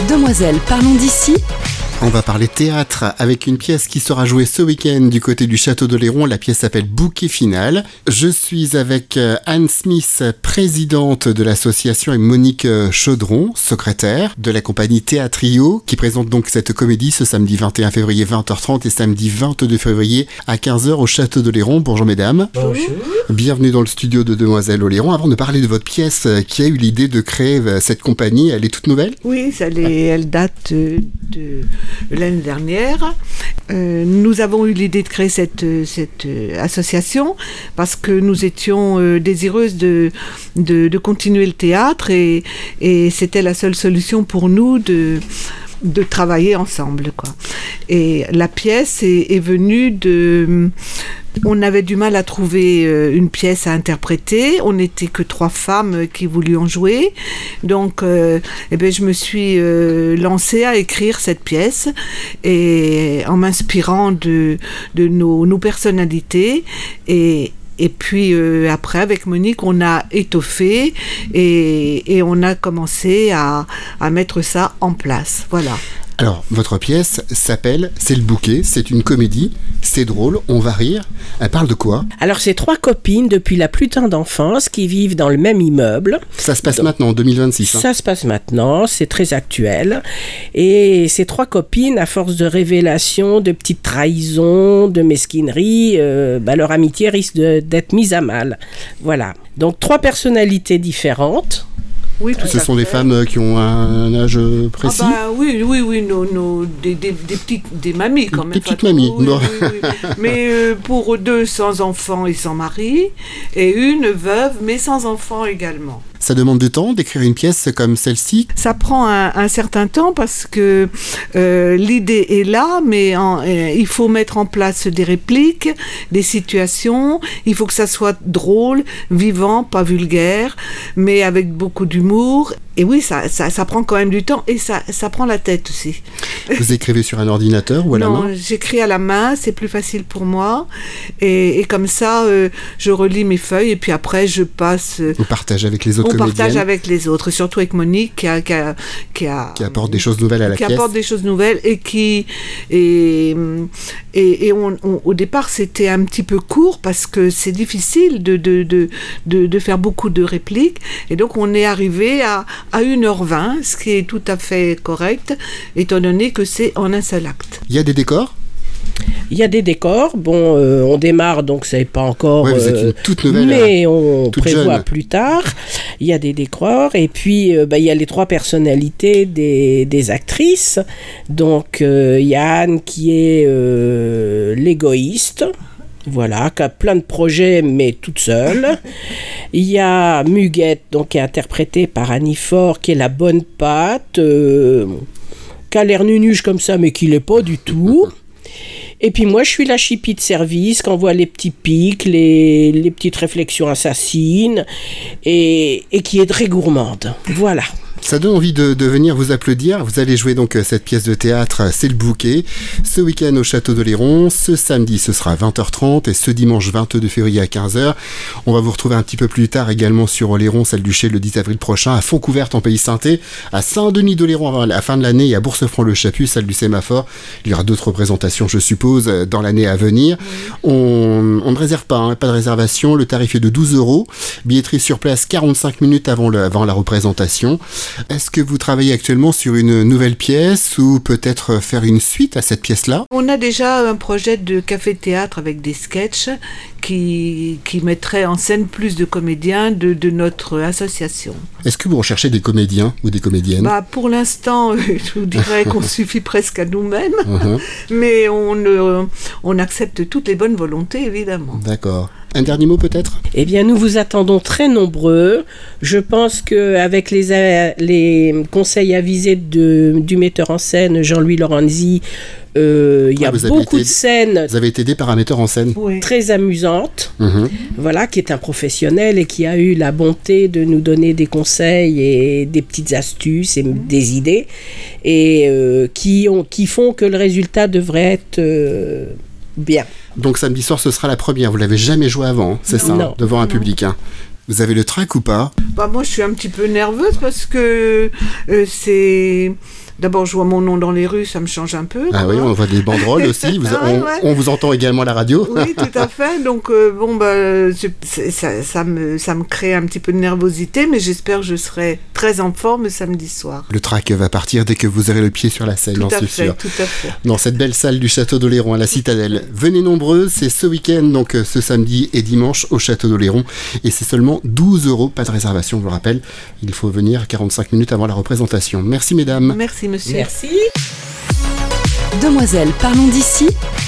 Demoiselles, parlons d'ici. On va parler théâtre avec une pièce qui sera jouée ce week-end du côté du Château d'Oléron. La pièce s'appelle Bouquet Final. Je suis avec Anne Smith, présidente de l'association, et Monique Chaudron, secrétaire de la compagnie Théâtrio, qui présente donc cette comédie ce samedi 21 février 20h30 et samedi 22 février à 15h au Château d'Oléron. Bonjour mesdames. Bonjour. Bienvenue dans le studio de Demoiselles Oléron. Avant de parler de votre pièce, qui a eu l'idée de créer cette compagnie, elle est toute nouvelle ? Oui, elle date de l'année dernière. Nous avons eu l'idée de créer cette association parce que nous étions désireuses de continuer le théâtre et c'était la seule solution pour nous de travailler ensemble, quoi. Et la pièce est venue de... On avait du mal à trouver une pièce à interpréter. On n'était que 3 femmes qui voulions jouer. Donc, je me suis lancée à écrire cette pièce et en m'inspirant de nos personnalités. Et puis après, avec Monique, on a étoffé et on a commencé à mettre ça en place. Voilà. Alors, votre pièce s'appelle C'est le bouquet, c'est une comédie, c'est drôle, on va rire. Elle parle de quoi ? Alors, c'est 3 copines depuis la plus tendre enfance qui vivent dans le même immeuble. Ça se passe maintenant, en 2026. Ça se passe maintenant, c'est très actuel. Et ces 3 copines, à force de révélations, de petites trahisons, de mesquineries, leur amitié risque d'être mise à mal. Voilà. Donc, 3 personnalités différentes. Oui, ce sont des femmes qui ont un âge précis ? Oui, des mamies quand même. Des petites mamies. Oui. Mais pour 2 sans enfants et sans mari, et une veuve mais sans enfants également. Ça demande du temps d'écrire une pièce comme celle-ci ? Ça prend un certain temps parce que l'idée est là, mais il faut mettre en place des répliques, des situations. Il faut que ça soit drôle, vivant, pas vulgaire, mais avec beaucoup d'humour. Et oui, ça prend quand même du temps et ça prend la tête aussi. Vous écrivez sur un ordinateur ou à la main ? Non, j'écris à la main, c'est plus facile pour moi. Et comme ça, je relis mes feuilles et puis après, je passe... On partage avec les autres comédiennes. On partage avec les autres, surtout avec Monique qui apporte des choses nouvelles à la pièce. Qui apporte des choses nouvelles au départ, c'était un petit peu court parce que c'est difficile de faire beaucoup de répliques. Et donc, on est arrivé à 1h20, ce qui est tout à fait correct, étant donné que c'est en un seul acte. Il y a des décors ? Il y a des décors. Bon, on démarre, donc ça n'est pas encore... Ouais, vous êtes une toute nouvelle, mais on prévoit jeune. Plus tard. Il y a des décors. Et puis, il y a les 3 personnalités des actrices. Donc, Yann, qui est l'égoïste. Voilà, qui a plein de projets, mais toute seule. Il y a Muguette, donc, qui est interprétée par Annie Faure, qui est la bonne patte, qui a l'air nunuche comme ça, mais qui ne l'est pas du tout. Et puis moi, je suis la chipie de service, qui envoie les petits pics, les petites réflexions assassines, et qui est très gourmande. Voilà. Ça donne envie de venir vous applaudir. Vous allez jouer donc cette pièce de théâtre, C'est le bouquet, ce week-end au Château d'Oléron. Ce samedi, ce sera à 20h30 et ce dimanche 22 février à 15h. On va vous retrouver un petit peu plus tard également sur Oléron, celle du Chez le 10 avril prochain, à Fontcouverte en Pays Sainté, à Saint-Denis d'Oléron à la fin de l'année et à Bourse-Franc-le-Chapu, celle du Sémaphore. Il y aura d'autres représentations, je suppose, dans l'année à venir. On ne réserve pas, pas de réservation. Le tarif est de 12 €. Billetterie sur place 45 minutes avant la représentation. Est-ce que vous travaillez actuellement sur une nouvelle pièce ou peut-être faire une suite à cette pièce-là ? On a déjà un projet de café-théâtre avec des sketchs qui mettrait en scène plus de comédiens de notre association. Est-ce que vous recherchez des comédiens ou des comédiennes ? Pour l'instant, je vous dirais qu'on suffit presque à nous-mêmes, mais on accepte toutes les bonnes volontés, évidemment. D'accord. Un dernier mot peut-être ? Eh bien, nous vous attendons très nombreux. Je pense qu'avec les conseils avisés du metteur en scène Jean-Louis Lorenzi, il y a beaucoup de scènes. Vous avez été aidé par un metteur en scène très amusantes, voilà, qui est un professionnel et qui a eu la bonté de nous donner des conseils et des petites astuces et des idées, et qui font que le résultat devrait être bien. Donc samedi soir, ce sera la première. Vous l'avez jamais joué avant, c'est ça, Non. devant un public. Vous avez le trac ou pas ? Moi, je suis un petit peu nerveuse parce que c'est d'abord je vois mon nom dans les rues, ça me change un peu. Ah oui, on voit des banderoles aussi. On vous entend également à la radio. Oui, tout à fait. Donc ça me crée un petit peu de nervosité, mais j'espère que je serai très en forme samedi soir. Le track va partir dès que vous aurez le pied sur la scène, j'en suis sûr. Tout à fait. Dans cette belle salle du Château d'Oléron à la Citadelle. Venez nombreux, c'est ce week-end, donc ce samedi et dimanche au Château d'Oléron. Et c'est seulement 12 €, pas de réservation, je vous le rappelle. Il faut venir 45 minutes avant la représentation. Merci mesdames. Merci monsieur. Merci. Demoiselles, parlons d'ici